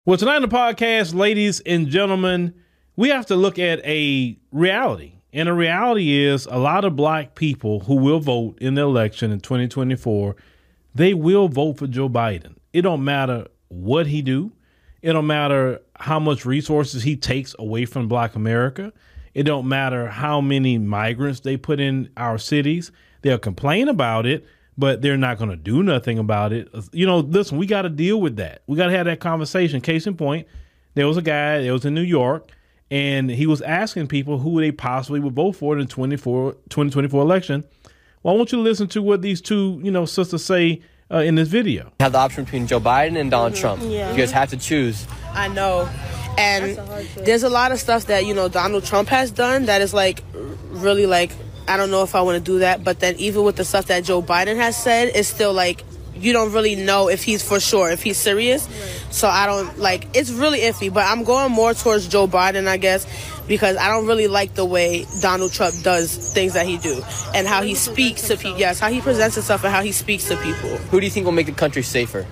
Well, tonight on the podcast, ladies and gentlemen, we have to look at a reality. And the reality is a lot of black people who will vote in the election in 2024, they will vote for Joe Biden. It don't matter what he do. It don't matter how much resources he takes away from black America. It don't matter how many migrants they put in our cities. They'll complain about it, but they're not going to do nothing about it. You know, listen, we got to deal with that. We got to have that conversation. Case in point, there was a guy that was in New York, and he was asking people who they possibly would vote for in the 2024 election. Well, I want you to listen to what these two, sisters say in this video. You have the option between Joe Biden and Donald Trump. Yeah. You guys have to choose. I know. And there's a lot of stuff that, Donald Trump has done that is really I don't know if I want to do that. But then even with the stuff that Joe Biden has said, it's still you don't really know if he's for sure, if he's serious. Right. So I don't it's really iffy, but I'm going more towards Joe Biden, I guess, because I don't really like the way Donald Trump does things that he do and how he speaks to people. Yes, how he presents himself and how he speaks to people. Who do you think will make the country safer?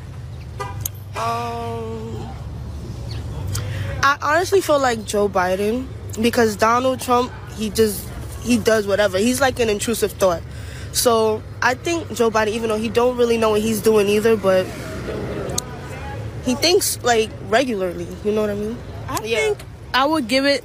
I honestly feel like Joe Biden, because Donald Trump, he does whatever. He's like an intrusive thought. So I think Joe Biden, even though he don't really know what he's doing either, but he thinks regularly. You know what I mean? I think I would give it.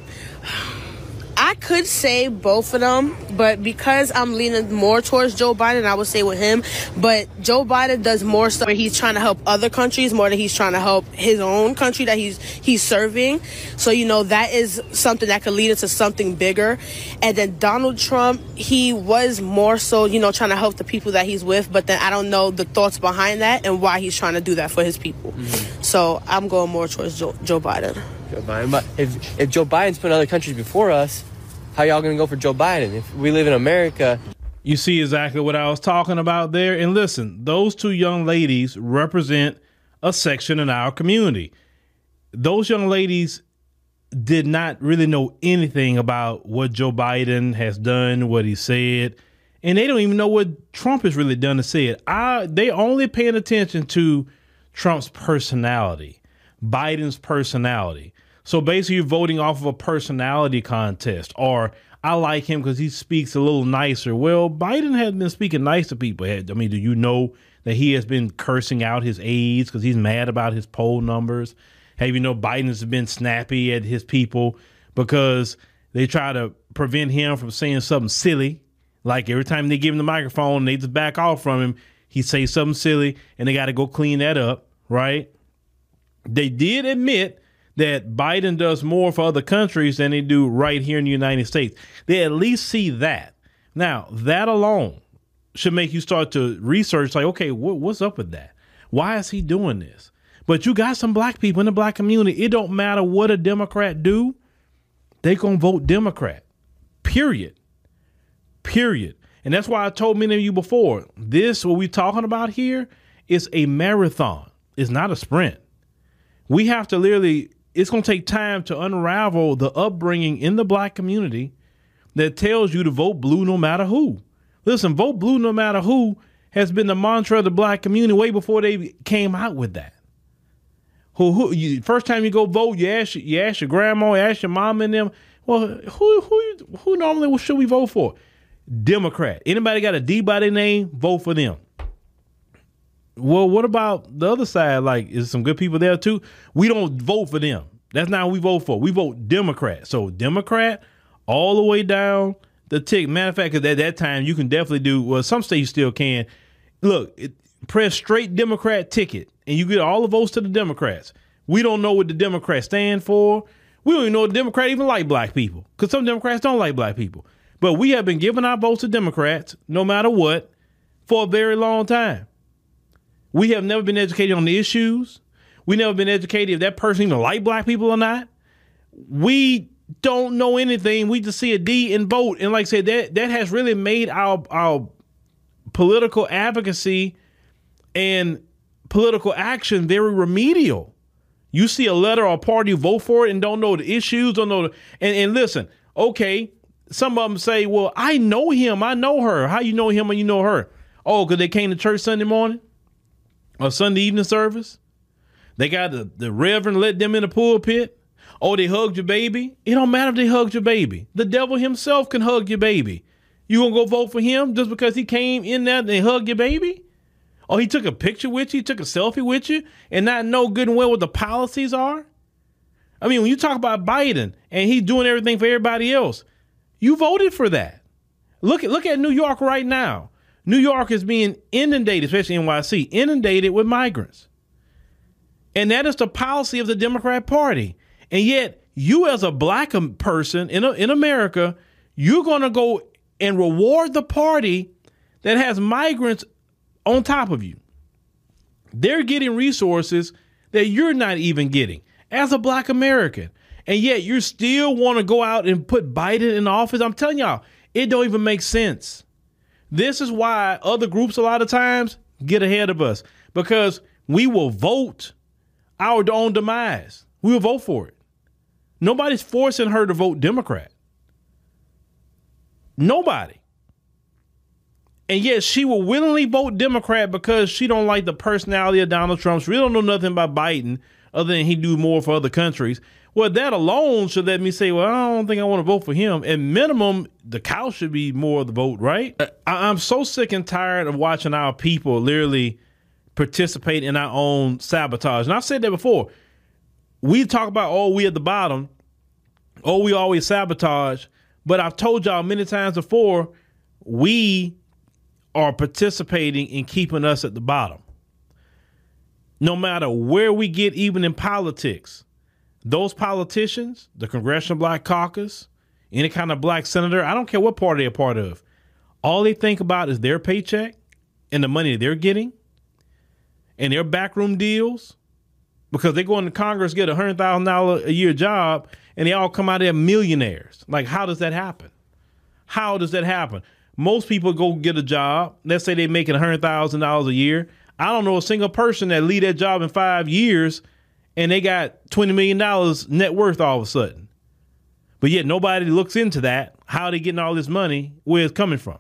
I could say both of them, but because I'm leaning more towards Joe Biden, I would say with him. But Joe Biden does more stuff where he's trying to help other countries more than he's trying to help his own country that he's serving. So, that is something that could lead into something bigger. And then Donald Trump, he was more so, trying to help the people that he's with. But then I don't know the thoughts behind that and why he's trying to do that for his people. Mm-hmm. So I'm going more towards Joe Biden. Joe Biden. But if Joe Biden's put other countries before us, how y'all gonna go for Joe Biden? If we live in America. You see exactly what I was talking about there. And listen, those two young ladies represent a section in our community. Those young ladies did not really know anything about what Joe Biden has done, what he said, and they don't even know what Trump has really done to say it. They only paying attention to Trump's personality, Biden's personality. So basically you're voting off of a personality contest, or I like him because he speaks a little nicer. Well, Biden has been speaking nice to people. I mean, do you know that he has been cursing out his aides because he's mad about his poll numbers? Have you know Biden has been snappy at his people because they try to prevent him from saying something silly? Like every time they give him the microphone, they just back off from him. He says something silly and they got to go clean that up, right? They did admit that Biden does more for other countries than they do right here in the United States. They at least see that. Now, that alone should make you start to research, okay, what's up with that? Why is he doing this? But you got some black people in the black community. It don't matter what a Democrat do. They gonna vote Democrat, period. And that's why I told many of you before, what we talking about here is a marathon. It's not a sprint. We have to literally, it's going to take time to unravel the upbringing in the black community that tells you to vote blue no matter who. Listen, vote blue no matter who has been the mantra of the black community way before they came out with that. First time you go vote, you ask your grandma, you ask your mom and them, well, who normally should we vote for? Democrat. Anybody got a D by their name, vote for them. Well, what about the other side? Is some good people there too? We don't vote for them. That's not what we vote for. We vote Democrat. So Democrat all the way down the tick. Matter of fact, because at that time you can definitely do, well, some states you still can. Look, press straight Democrat ticket and you get all the votes to the Democrats. We don't know what the Democrats stand for. We don't even know if the Democrats even like black people because some Democrats don't like black people. But we have been giving our votes to Democrats no matter what for a very long time. We have never been educated on the issues. We never been educated if that person even like black people or not. We don't know anything. We just see a D and vote. And like I said, that has really made our political advocacy and political action very remedial. You see a letter or a party, vote for it and don't know the issues, don't know. And listen, okay, some of them say, well, I know him, I know her. How you know him and you know her? Oh, because they came to church Sunday morning or Sunday evening service? They got the reverend let them in the pulpit. Oh, they hugged your baby. It don't matter if they hugged your baby. The devil himself can hug your baby. You gonna go vote for him just because he came in there and hugged your baby? Or he took a picture with you, took a selfie with you, and not know good and well what the policies are? I mean, when you talk about Biden and he's doing everything for everybody else, you voted for that. Look at New York right now. New York is being inundated, especially NYC, inundated with migrants. And that is the policy of the Democrat Party. And yet, you as a black person in America, you're going to go and reward the party that has migrants on top of you. They're getting resources that you're not even getting as a black American. And yet, you still want to go out and put Biden in office. I'm telling y'all, it don't even make sense. This is why other groups a lot of times get ahead of us, because we will vote our own demise. We will vote for it. Nobody's forcing her to vote Democrat. Nobody. And yet she will willingly vote Democrat because she don't like the personality of Donald Trump. She really don't know nothing about Biden other than he do more for other countries. Well, that alone should let me say, well, I don't think I want to vote for him. At minimum, the cow should be more of the vote, right? I'm so sick and tired of watching our people literally participate in our own sabotage. And I've said that before. We talk about, oh, we at the bottom. Oh, we always sabotage. But I've told y'all many times before, we are participating in keeping us at the bottom. No matter where we get, even in politics. Those politicians, the Congressional Black Caucus, any kind of black senator, I don't care what party they're a part of. All they think about is their paycheck and the money they're getting and their backroom deals, because they go into Congress, get a $100,000 a year job, and they all come out there millionaires. Like, how does that happen? How does that happen? Most people go get a job. Let's say they're making $100,000 a year. I don't know a single person that leave that job in 5 years and they got $20 million net worth all of a sudden. But yet nobody looks into that, how they getting all this money, where it's coming from.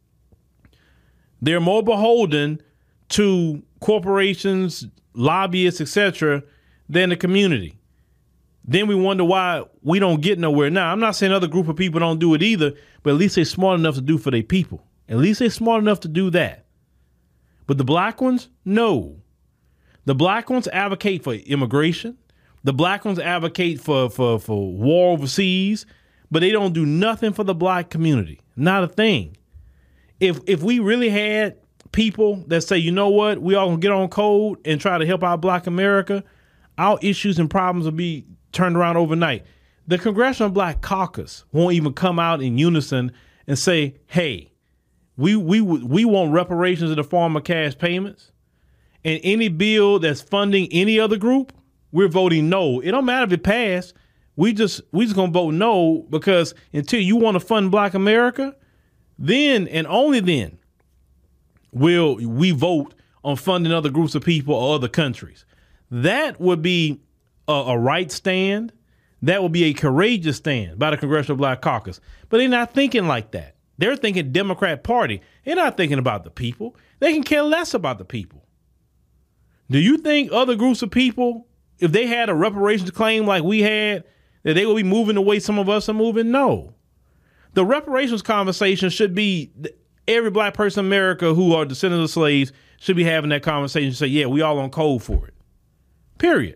They're more beholden to corporations, lobbyists, etc., than the community. Then we wonder why we don't get nowhere. Now, I'm not saying other group of people don't do it either, but at least they're smart enough to do for their people. At least they're smart enough to do that. But the black ones, no. The black ones advocate for immigration. The black ones advocate for war overseas, but they don't do nothing for the black community. Not a thing. If we really had people that say, you know what, we all gonna get on code and try to help out black America, our issues and problems will be turned around overnight. The Congressional Black Caucus won't even come out in unison and say, hey, we want reparations in the form of cash payments. And any bill that's funding any other group, we're voting no. It don't matter if it passed. We just gonna vote no, because until you want to fund black America, then and only then will we vote on funding other groups of people or other countries. That would be a right stand. That would be a courageous stand by the Congressional Black Caucus. But they're not thinking like that. They're thinking Democrat Party. They're not thinking about the people. They can care less about the people. Do you think other groups of people, if they had a reparations claim like we had, that they would be moving the way some of us are moving? No. The reparations conversation should be every black person in America who are descendants of slaves should be having that conversation. Say, yeah, we all on code for it. Period.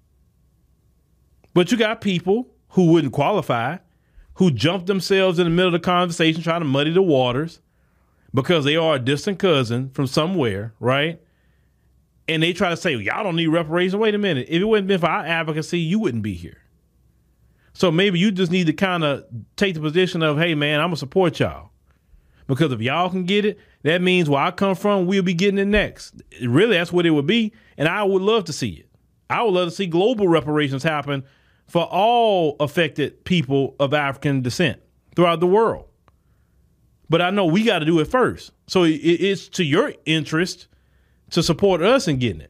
But you got people who wouldn't qualify, who jump themselves in the middle of the conversation trying to muddy the waters because they are a distant cousin from somewhere, right? And they try to say, well, y'all don't need reparations. Wait a minute. If it wouldn't been for our advocacy, you wouldn't be here. So maybe you just need to kind of take the position of, hey, man, I'm going to support y'all. Because if y'all can get it, that means where I come from, we'll be getting it next. Really, that's what it would be. And I would love to see it. I would love to see global reparations happen for all affected people of African descent throughout the world. But I know we got to do it first. So it's to your interest to support us in getting it.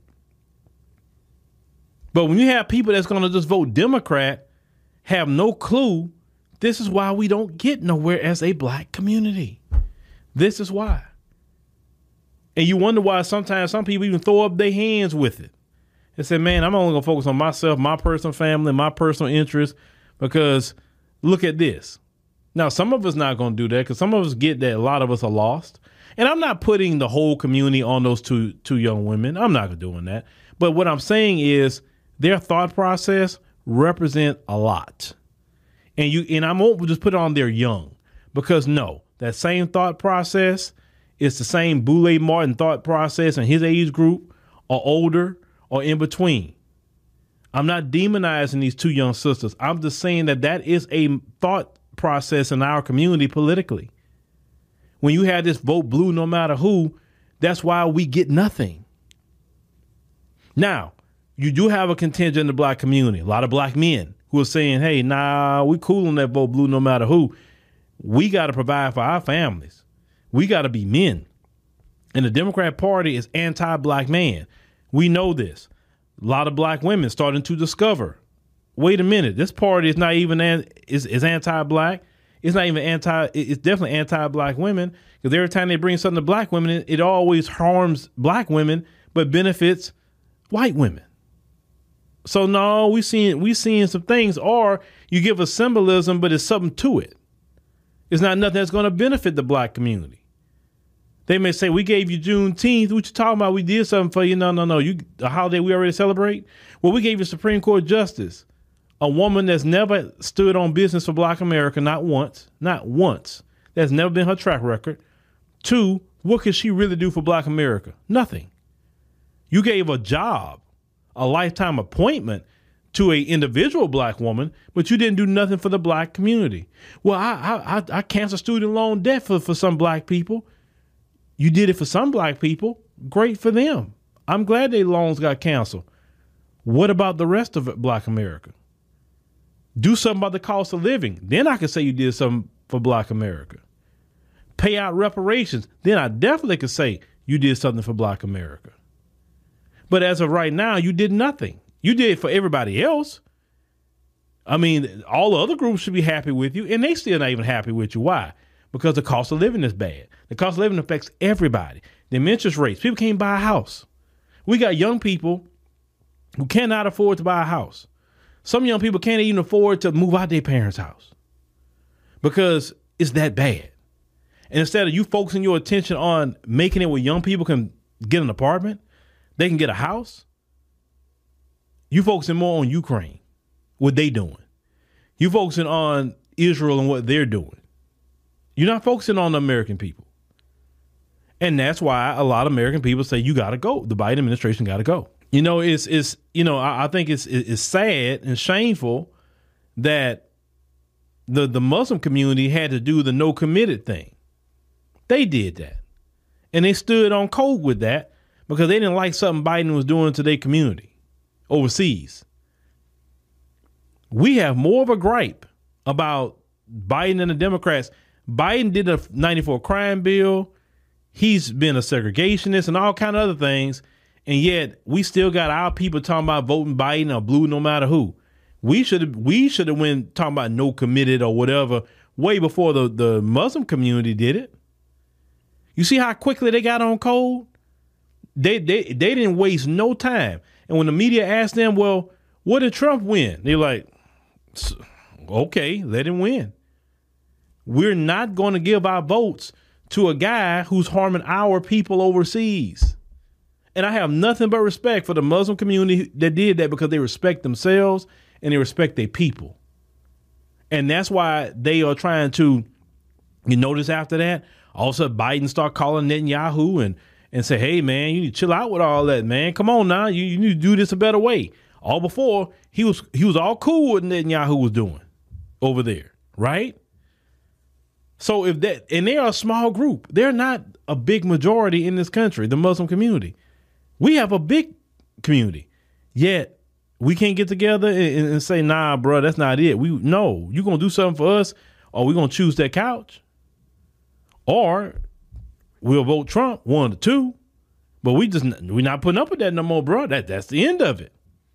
But when you have people that's going to just vote Democrat, have no clue, this is why we don't get nowhere as a black community. This is why. And you wonder why sometimes some people even throw up their hands with it. and say, man, I'm only going to focus on myself, my personal family, my personal interests, because look at this. Now, some of us not going to do that because some of us get that a lot of us are lost. And I'm not putting the whole community on those two young women. I'm not doing that. But what I'm saying is their thought process represent a lot. And I won't just put it on their young, because no, that same thought process is the same Boule Martin thought process in his age group or older or in between. I'm not demonizing these two young sisters. I'm just saying that is a thought process in our community politically. When you have this vote blue no matter who, that's why we get nothing. Now, you do have a contingent in the black community, a lot of black men who are saying, hey, nah, we cool on that vote blue no matter who. We got to provide for our families. We got to be men. And the Democrat Party is anti-black man. We know this. A lot of black women starting to discover, wait a minute, this party is not even is anti-black. It's not even it's definitely anti-black women, because every time they bring something to black women, it always harms black women, but benefits white women. So no, we seeing some things, or you give a symbolism, but it's something to it. It's not nothing that's going to benefit the black community. They may say, we gave you Juneteenth. What you talking about? We did something for you. No. A holiday we already celebrate. Well, we gave you Supreme Court justice, a woman that's never stood on business for black America, not once. That's never been her track record. 2, what could she really do for black America? Nothing. You gave a job, a lifetime appointment to a individual black woman, but you didn't do nothing for the black community. Well, I canceled student loan debt for some black people. You did it for some black people. Great for them. I'm glad their loans got canceled. What about the rest of black America? Do something about the cost of living. Then I could say you did something for black America. Pay out reparations. Then I definitely could say you did something for black America. But as of right now, you did nothing. You did it for everybody else. I mean, all the other groups should be happy with you, and they still not even happy with you. Why? Because the cost of living is bad. The cost of living affects everybody. The interest rates. People can't buy a house. We got young people who cannot afford to buy a house. Some young people can't even afford to move out their parents' house because it's that bad. And instead of you focusing your attention on making it where young people can get an apartment, they can get a house, you focusing more on Ukraine, what they doing. You focusing on Israel and what they're doing. You're not focusing on the American people. And that's why a lot of American people say you got to go. The Biden administration got to go. You know, I think it's sad and shameful that the Muslim community had to do the no committed thing. They did that. And they stood on code with that because they didn't like something Biden was doing to their community overseas. We have more of a gripe about Biden and the Democrats. Biden did a 94 crime bill. He's been a segregationist and all kind of other things. And yet we still got our people talking about voting Biden or blue no matter who. We should have went talking about no committed or whatever way before the Muslim community did it. You see how quickly they got on code? They didn't waste no time. And when the media asked them, well, what did Trump win? They're like, okay, let him win. We're not going to give our votes to a guy who's harming our people overseas. And I have nothing but respect for the Muslim community that did that because they respect themselves and they respect their people. And that's why they are trying to, you notice after that, all of a sudden Biden start calling Netanyahu and say, hey, man, you need to chill out with all that, man. Come on now. You need to do this a better way. All before he was all cool with Netanyahu was doing over there. Right. So and they're a small group. They're not a big majority in this country, the Muslim community. We have a big community, yet we can't get together and say, nah, bro, that's not it. No, you're going to do something for us, or we're going to choose that couch, or we'll vote Trump, one of the two, but we're not putting up with that no more, bro. That's the end of it.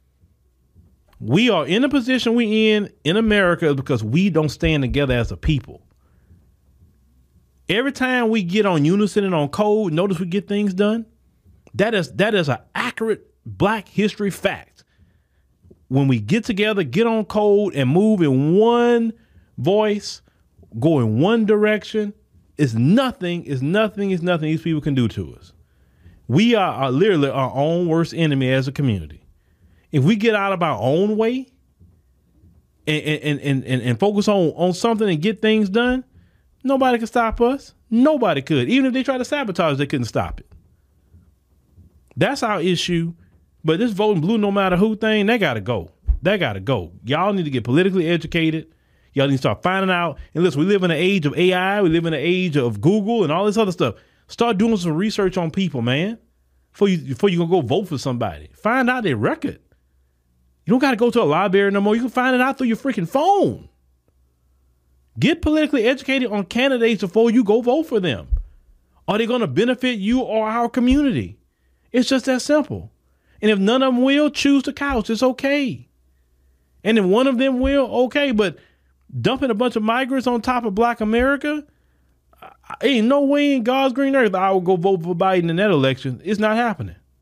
We are in the position we in America because we don't stand together as a people. Every time we get on unison and on code, notice we get things done. That is an accurate Black history fact. When we get together, get on code and move in one voice, go in one direction, it's nothing these people can do to us. We are literally our own worst enemy as a community. If we get out of our own way and focus on something and get things done, nobody can stop us. Nobody could. Even if they try to sabotage, they couldn't stop it. That's our issue. But this voting blue no matter who thing, they got to go. They got to go. Y'all need to get politically educated. Y'all need to start finding out. And listen, we live in an age of AI. We live in an age of Google and all this other stuff. Start doing some research on people, man, before you gonna go vote for somebody. Find out their record. You don't got to go to a library no more. You can find it out through your freaking phone. Get politically educated on candidates before you go vote for them. Are they going to benefit you or our community? It's just that simple. And if none of them will, choose the couch. It's okay. And if one of them will, okay. But dumping a bunch of migrants on top of Black America, ain't no way in God's green earth I will go vote for Biden in that election. It's not happening.